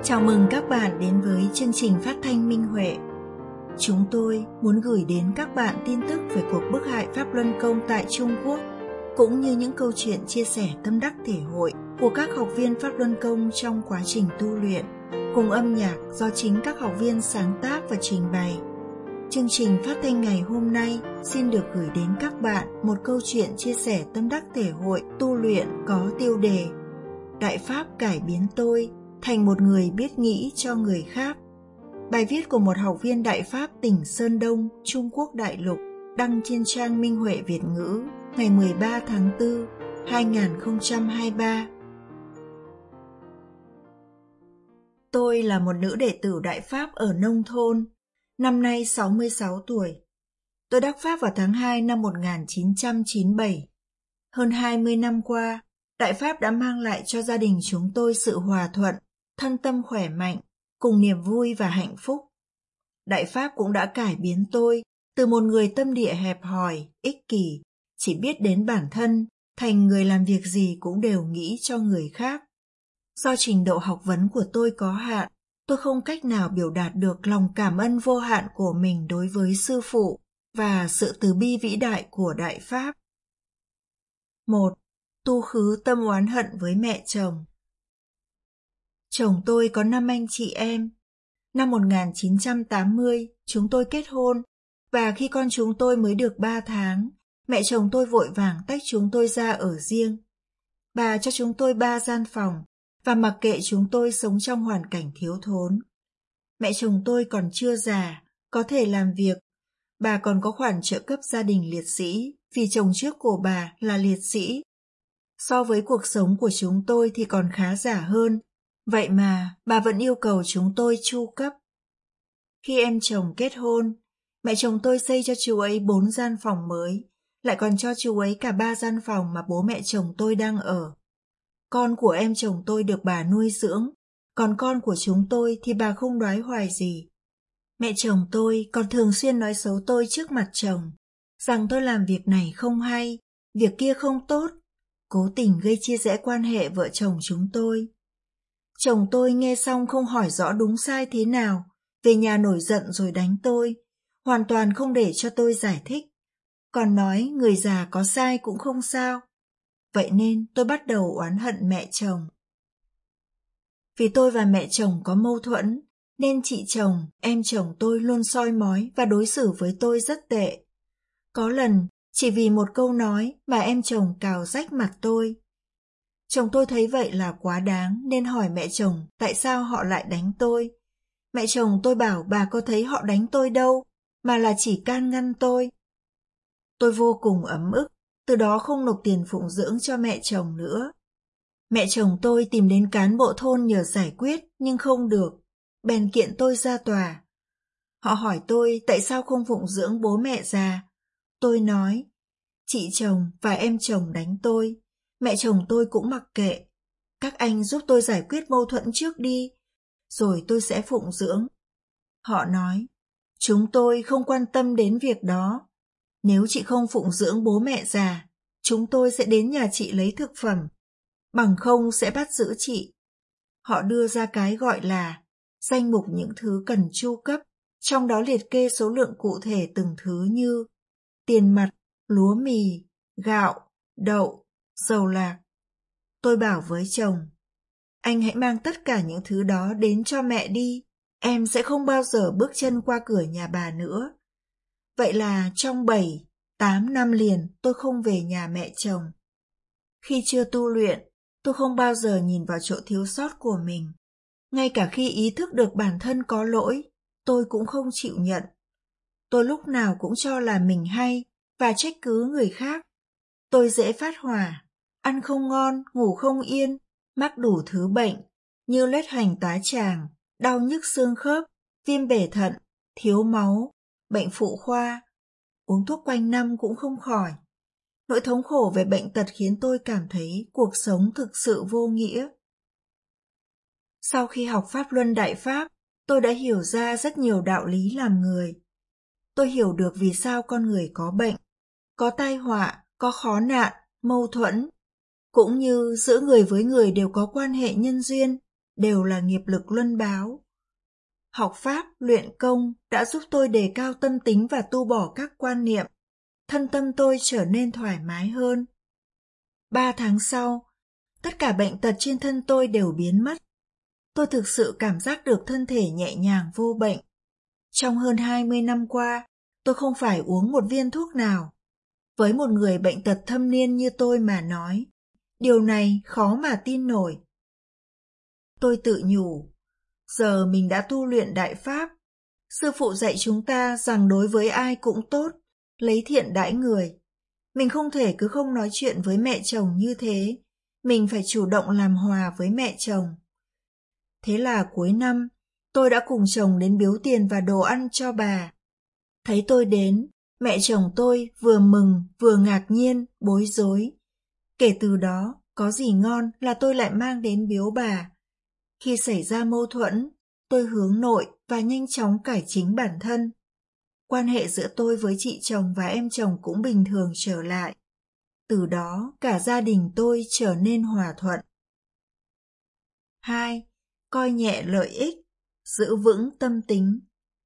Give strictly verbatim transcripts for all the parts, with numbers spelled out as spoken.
Chào mừng các bạn đến với chương trình phát thanh Minh Huệ. Chúng tôi muốn gửi đến các bạn tin tức về cuộc bức hại Pháp Luân Công tại Trung Quốc, cũng như những câu chuyện chia sẻ tâm đắc thể hội của các học viên Pháp Luân Công trong quá trình tu luyện, cùng âm nhạc do chính các học viên sáng tác và trình bày. Chương trình phát thanh ngày hôm nay xin được gửi đến các bạn một câu chuyện chia sẻ tâm đắc thể hội tu luyện có tiêu đề Đại Pháp cải biến tôi thành một người biết nghĩ cho người khác. Bài viết của một học viên Đại Pháp tỉnh Sơn Đông, Trung Quốc đại lục, đăng trên trang Minh Huệ Việt ngữ ngày mười ba tháng tư, hai nghìn không trăm hai mươi ba. Tôi là một nữ đệ tử Đại Pháp ở nông thôn, năm nay sáu mươi sáu tuổi. Tôi đắc Pháp vào tháng hai năm một nghìn chín trăm chín mươi bảy. Hơn hai mươi năm qua, Đại Pháp đã mang lại cho gia đình chúng tôi sự hòa thuận, thân tâm khỏe mạnh, cùng niềm vui và hạnh phúc. Đại Pháp cũng đã cải biến tôi từ một người tâm địa hẹp hòi, ích kỷ, chỉ biết đến bản thân, thành người làm việc gì cũng đều nghĩ cho người khác. Do trình độ học vấn của tôi có hạn, tôi không cách nào biểu đạt được lòng cảm ơn vô hạn của mình đối với sư phụ và sự từ bi vĩ đại của Đại Pháp. một. Tu khứ tâm oán hận với mẹ chồng. Chồng tôi có năm anh chị em. Năm một nghìn chín trăm tám mươi, chúng tôi kết hôn, và khi con chúng tôi mới được ba tháng, mẹ chồng tôi vội vàng tách chúng tôi ra ở riêng. Bà cho chúng tôi ba gian phòng, và mặc kệ chúng tôi sống trong hoàn cảnh thiếu thốn. Mẹ chồng tôi còn chưa già, có thể làm việc. Bà còn có khoản trợ cấp gia đình liệt sĩ, vì chồng trước của bà là liệt sĩ. So với cuộc sống của chúng tôi thì còn khá giả hơn, vậy mà bà vẫn yêu cầu chúng tôi chu cấp. Khi em chồng kết hôn, mẹ chồng tôi xây cho chú ấy bốn gian phòng mới, lại còn cho chú ấy cả ba gian phòng mà bố mẹ chồng tôi đang ở. Con của em chồng tôi được bà nuôi dưỡng, còn con của chúng tôi thì bà không đoái hoài gì. Mẹ chồng tôi còn thường xuyên nói xấu tôi trước mặt chồng, rằng tôi làm việc này không hay, việc kia không tốt, cố tình gây chia rẽ quan hệ vợ chồng chúng tôi. Chồng tôi nghe xong không hỏi rõ đúng sai thế nào, về nhà nổi giận rồi đánh tôi, hoàn toàn không để cho tôi giải thích, còn nói người già có sai cũng không sao. Vậy nên tôi bắt đầu oán hận mẹ chồng. Vì tôi và mẹ chồng có mâu thuẫn, nên chị chồng, em chồng tôi luôn soi mói và đối xử với tôi rất tệ. Có lần, chỉ vì một câu nói mà em chồng cào rách mặt tôi. Chồng tôi thấy vậy là quá đáng nên hỏi mẹ chồng tại sao họ lại đánh tôi. Mẹ chồng tôi bảo bà có thấy họ đánh tôi đâu, mà là chỉ can ngăn tôi. Tôi vô cùng ấm ức, từ đó không nộp tiền phụng dưỡng cho mẹ chồng nữa. Mẹ chồng tôi tìm đến cán bộ thôn nhờ giải quyết nhưng không được, bèn kiện tôi ra tòa. Họ hỏi tôi tại sao không phụng dưỡng bố mẹ già. Tôi nói, chị chồng và em chồng đánh tôi, mẹ chồng tôi cũng mặc kệ. Các anh giúp tôi giải quyết mâu thuẫn trước đi, rồi tôi sẽ phụng dưỡng. Họ nói, chúng tôi không quan tâm đến việc đó. Nếu chị không phụng dưỡng bố mẹ già, chúng tôi sẽ đến nhà chị lấy thực phẩm, bằng không sẽ bắt giữ chị. Họ đưa ra cái gọi là danh mục những thứ cần chu cấp, trong đó liệt kê số lượng cụ thể từng thứ như tiền mặt, lúa mì, gạo, đậu, dầu lạc. Tôi bảo với chồng, anh hãy mang tất cả những thứ đó đến cho mẹ đi, em sẽ không bao giờ bước chân qua cửa nhà bà nữa. Vậy là trong bảy, tám năm liền tôi không về nhà mẹ chồng. Khi chưa tu luyện, tôi không bao giờ nhìn vào chỗ thiếu sót của mình. Ngay cả khi ý thức được bản thân có lỗi, tôi cũng không chịu nhận. Tôi lúc nào cũng cho là mình hay và trách cứ người khác. Tôi dễ phát hỏa, ăn không ngon, ngủ không yên, mắc đủ thứ bệnh như loét hành tá tràng, đau nhức xương khớp, viêm bể thận, thiếu máu, bệnh phụ khoa. Uống thuốc quanh năm cũng không khỏi. Nỗi thống khổ về bệnh tật khiến tôi cảm thấy cuộc sống thực sự vô nghĩa. Sau khi học Pháp Luân Đại Pháp, tôi đã hiểu ra rất nhiều đạo lý làm người. Tôi hiểu được vì sao con người có bệnh, có tai họa, có khó nạn, mâu thuẫn, cũng như giữa người với người đều có quan hệ nhân duyên, đều là nghiệp lực luân báo. Học Pháp, luyện công đã giúp tôi đề cao tâm tính và tu bỏ các quan niệm. Thân tâm tôi trở nên thoải mái hơn. Ba tháng sau, tất cả bệnh tật trên thân tôi đều biến mất. Tôi thực sự cảm giác được thân thể nhẹ nhàng vô bệnh. Trong hơn hai mươi năm qua, tôi không phải uống một viên thuốc nào. Với một người bệnh tật thâm niên như tôi mà nói, điều này khó mà tin nổi. Tôi tự nhủ, giờ mình đã tu luyện Đại Pháp. Sư phụ dạy chúng ta rằng đối với ai cũng tốt, lấy thiện đãi người. Mình không thể cứ không nói chuyện với mẹ chồng như thế, mình phải chủ động làm hòa với mẹ chồng. Thế là cuối năm, tôi đã cùng chồng đến biếu tiền và đồ ăn cho bà. Thấy tôi đến, mẹ chồng tôi vừa mừng vừa ngạc nhiên, bối rối. Kể từ đó, có gì ngon là tôi lại mang đến biếu bà. Khi xảy ra mâu thuẫn, tôi hướng nội và nhanh chóng cải chính bản thân. Quan hệ giữa tôi với chị chồng và em chồng cũng bình thường trở lại. Từ đó, cả gia đình tôi trở nên hòa thuận. hai. Coi nhẹ lợi ích, giữ vững tâm tính.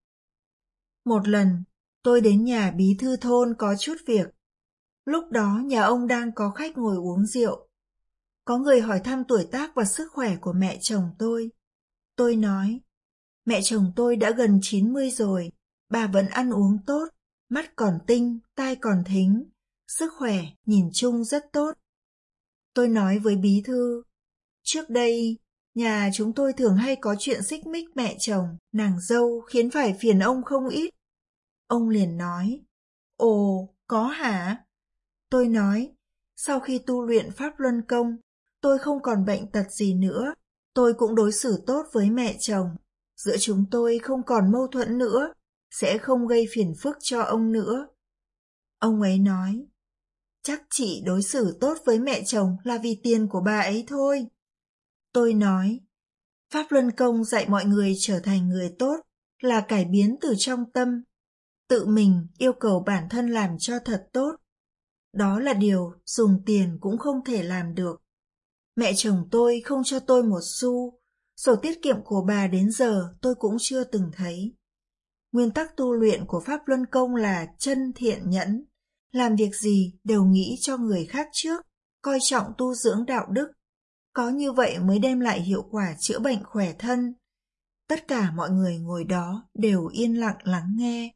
Một lần, tôi đến nhà bí thư thôn có chút việc. Lúc đó nhà ông đang có khách ngồi uống rượu. Có người hỏi thăm tuổi tác và sức khỏe của mẹ chồng tôi. Tôi nói, mẹ chồng tôi đã gần chín mươi rồi, bà vẫn ăn uống tốt, mắt còn tinh, tai còn thính, sức khỏe nhìn chung rất tốt. Tôi nói với bí thư, trước đây, nhà chúng tôi thường hay có chuyện xích mích mẹ chồng, nàng dâu khiến phải phiền ông không ít. Ông liền nói, ồ, có hả? Tôi nói, sau khi tu luyện Pháp Luân Công, tôi không còn bệnh tật gì nữa, tôi cũng đối xử tốt với mẹ chồng. Giữa chúng tôi không còn mâu thuẫn nữa, sẽ không gây phiền phức cho ông nữa. Ông ấy nói, chắc chị đối xử tốt với mẹ chồng là vì tiền của bà ấy thôi. Tôi nói, Pháp Luân Công dạy mọi người trở thành người tốt là cải biến từ trong tâm. Tự mình yêu cầu bản thân làm cho thật tốt. Đó là điều dùng tiền cũng không thể làm được. Mẹ chồng tôi không cho tôi một xu, sổ tiết kiệm của bà đến giờ tôi cũng chưa từng thấy. Nguyên tắc tu luyện của Pháp Luân Công là chân thiện nhẫn, làm việc gì đều nghĩ cho người khác trước, coi trọng tu dưỡng đạo đức. Có như vậy mới đem lại hiệu quả chữa bệnh khỏe thân. Tất cả mọi người ngồi đó đều yên lặng lắng nghe.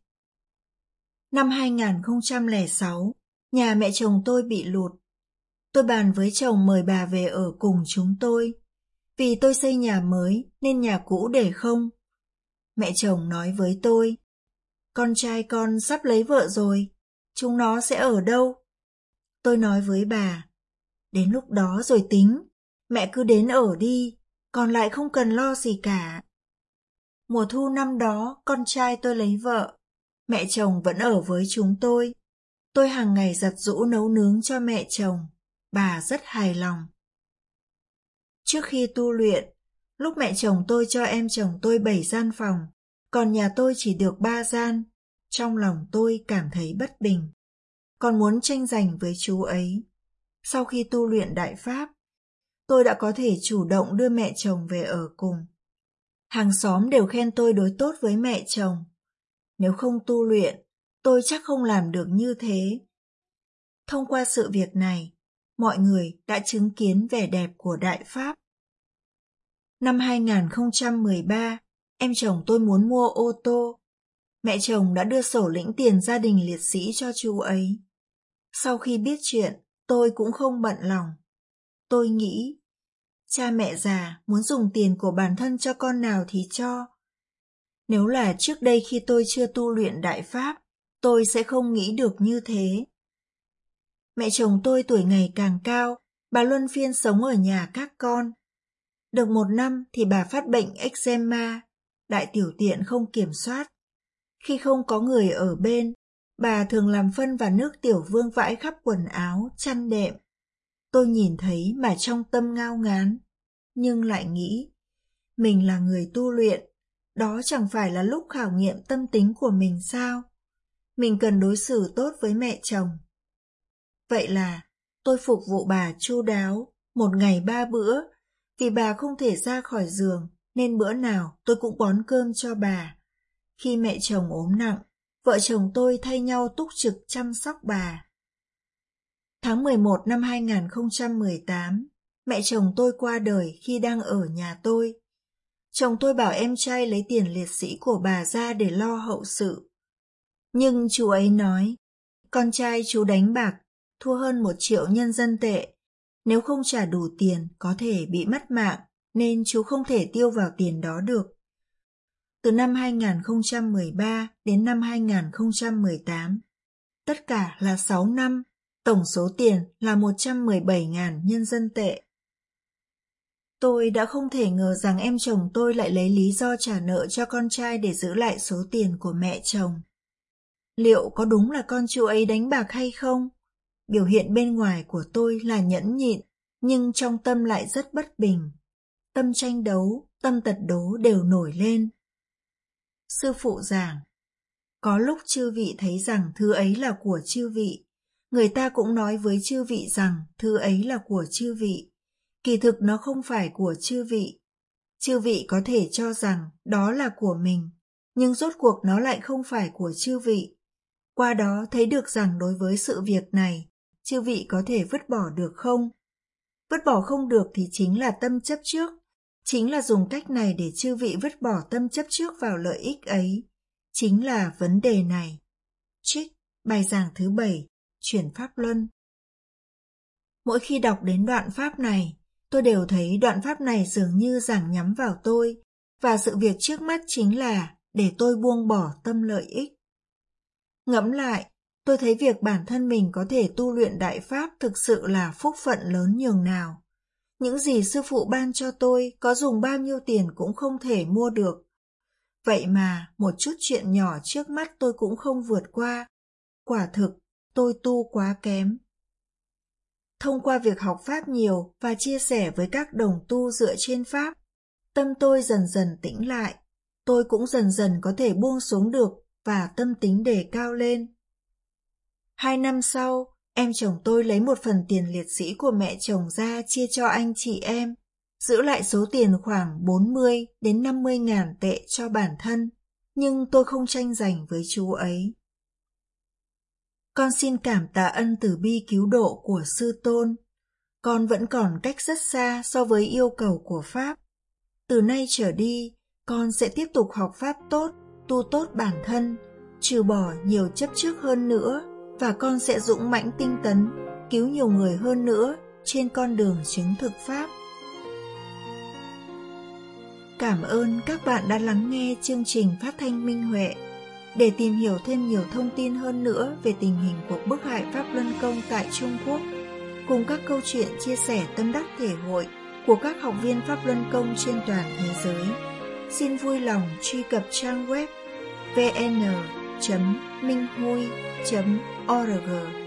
Năm hai không không sáu, nhà mẹ chồng tôi bị lụt. Tôi bàn với chồng mời bà về ở cùng chúng tôi. Vì tôi xây nhà mới nên nhà cũ để không. Mẹ chồng nói với tôi, con trai con sắp lấy vợ rồi, chúng nó sẽ ở đâu? Tôi nói với bà, đến lúc đó rồi tính, mẹ cứ đến ở đi, còn lại không cần lo gì cả. Mùa thu năm đó, con trai tôi lấy vợ, mẹ chồng vẫn ở với chúng tôi. Tôi hàng ngày giặt giũ nấu nướng cho mẹ chồng, bà rất hài lòng. Trước khi tu luyện, lúc mẹ chồng tôi cho em chồng tôi bảy gian phòng, còn nhà tôi chỉ được ba gian, trong lòng tôi cảm thấy bất bình. Còn muốn tranh giành với chú ấy. Sau khi tu luyện Đại Pháp, tôi đã có thể chủ động đưa mẹ chồng về ở cùng. Hàng xóm đều khen tôi đối tốt với mẹ chồng. Nếu không tu luyện, tôi chắc không làm được như thế. Thông qua sự việc này, mọi người đã chứng kiến vẻ đẹp của Đại Pháp. Năm hai không một ba, em chồng tôi muốn mua ô tô. Mẹ chồng đã đưa sổ lĩnh tiền gia đình liệt sĩ cho chú ấy. Sau khi biết chuyện, tôi cũng không bận lòng. Tôi nghĩ, cha mẹ già muốn dùng tiền của bản thân cho con nào thì cho. Nếu là trước đây khi tôi chưa tu luyện Đại Pháp, tôi sẽ không nghĩ được như thế. Mẹ chồng tôi tuổi ngày càng cao, bà luân phiên sống ở nhà các con. Được một năm thì bà phát bệnh eczema, đại tiểu tiện không kiểm soát. Khi không có người ở bên, bà thường làm phân và nước tiểu vương vãi khắp quần áo, chăn đệm. Tôi nhìn thấy mà trong tâm ngao ngán, nhưng lại nghĩ, mình là người tu luyện, đó chẳng phải là lúc khảo nghiệm tâm tính của mình sao? Mình cần đối xử tốt với mẹ chồng. Vậy là tôi phục vụ bà chu đáo, một ngày ba bữa, Vì bà không thể ra khỏi giường, nên bữa nào tôi cũng bón cơm cho bà. Khi mẹ chồng ốm nặng, vợ chồng tôi thay nhau túc trực chăm sóc bà. Tháng mười một năm hai nghìn không trăm mười tám, mẹ chồng tôi qua đời khi đang ở nhà tôi. Chồng tôi bảo em trai lấy tiền liệt sĩ của bà ra để lo hậu sự. Nhưng chú ấy nói, con trai chú đánh bạc, thua hơn một triệu nhân dân tệ. Nếu không trả đủ tiền có thể bị mất mạng, nên chú không thể tiêu vào tiền đó được. Từ năm hai nghìn không trăm mười ba đến năm hai nghìn không trăm mười tám, tất cả là sáu năm, tổng số tiền là một trăm mười bảy nghìn nhân dân tệ. Tôi đã không thể ngờ rằng em chồng tôi lại lấy lý do trả nợ cho con trai để giữ lại số tiền của mẹ chồng. Liệu có đúng là con chú ấy đánh bạc hay không? Biểu hiện bên ngoài của tôi là nhẫn nhịn, nhưng trong tâm lại rất bất bình. Tâm tranh đấu, tâm tật đố đều nổi lên. Sư phụ giảng, có lúc chư vị thấy rằng thứ ấy là của chư vị. Người ta cũng nói với chư vị rằng thứ ấy là của chư vị. Kỳ thực nó không phải của chư vị. Chư vị có thể cho rằng đó là của mình, nhưng rốt cuộc nó lại không phải của chư vị. Qua đó thấy được rằng đối với sự việc này, chư vị có thể vứt bỏ được không? Vứt bỏ không được thì chính là tâm chấp trước, chính là dùng cách này để chư vị vứt bỏ tâm chấp trước vào lợi ích ấy, chính là vấn đề này. Trích, bài giảng thứ bảy, chuyển Pháp Luân. Mỗi khi đọc đến đoạn Pháp này, tôi đều thấy đoạn Pháp này dường như giảng nhắm vào tôi, và sự việc trước mắt chính là để tôi buông bỏ tâm lợi ích. Ngẫm lại, tôi thấy việc bản thân mình có thể tu luyện Đại Pháp thực sự là phúc phận lớn nhường nào. Những gì sư phụ ban cho tôi có dùng bao nhiêu tiền cũng không thể mua được. Vậy mà một chút chuyện nhỏ trước mắt tôi cũng không vượt qua. Quả thực, tôi tu quá kém. Thông qua việc học Pháp nhiều và chia sẻ với các đồng tu dựa trên Pháp, tâm tôi dần dần tĩnh lại. Tôi cũng dần dần có thể buông xuống được và tâm tính đề cao lên. Hai năm sau, em chồng tôi lấy một phần tiền liệt sĩ của mẹ chồng ra chia cho anh chị em, giữ lại số tiền khoảng bốn mươi đến năm mươi ngàn tệ cho bản thân, nhưng tôi không tranh giành với chú ấy. Con xin cảm tạ ân từ bi cứu độ của Sư Tôn. Con vẫn còn cách rất xa so với yêu cầu của Pháp. Từ nay trở đi, con sẽ tiếp tục học Pháp tốt, tu tốt bản thân, trừ bỏ nhiều chấp trước hơn nữa, và con sẽ dũng mãnh tinh tấn, cứu nhiều người hơn nữa trên con đường chứng thực Pháp. Cảm ơn các bạn đã lắng nghe chương trình phát thanh Minh Huệ. Để tìm hiểu thêm nhiều thông tin hơn nữa về tình hình cuộc bức hại Pháp Luân Công tại Trung Quốc, cùng các câu chuyện chia sẻ tâm đắc thể hội của các học viên Pháp Luân Công trên toàn thế giới, xin vui lòng truy cập trang web vê en chấm minh hui chấm org